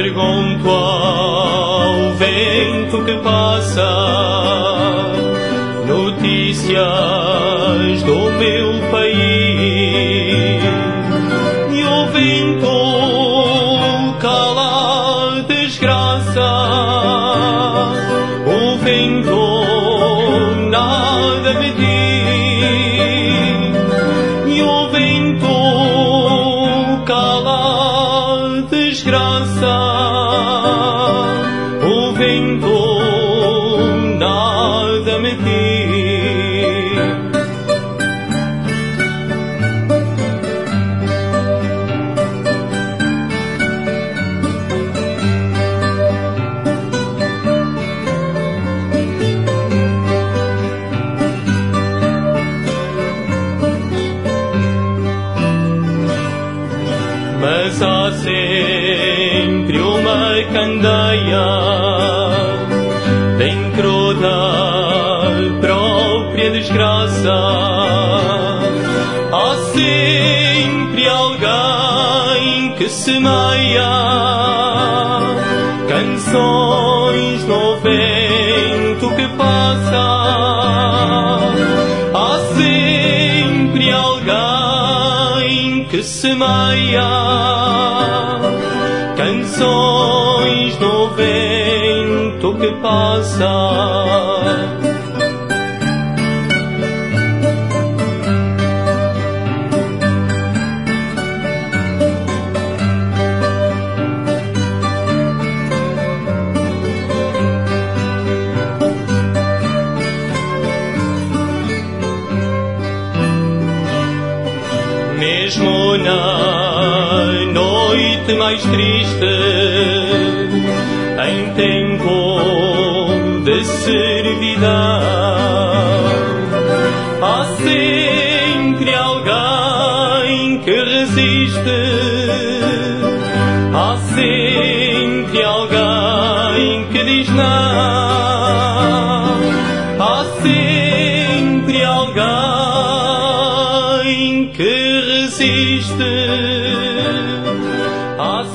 pergunto ao vento que passa notícias do meu país, e o vento cala a desgraça, o vento nada me diz, e o vento cala a desgraça, o vento nada me diz. Mas há sempre uma candeia dentro da própria desgraça. Há sempre alguém que semeia canções no vento que passa. Há sempre alguém que semeia canções no vento que passa. Mesmo na noite mais triste, em tempo de servidão, há sempre alguém que resiste, há sempre alguém que diz não, há sempre alguém que resiste, há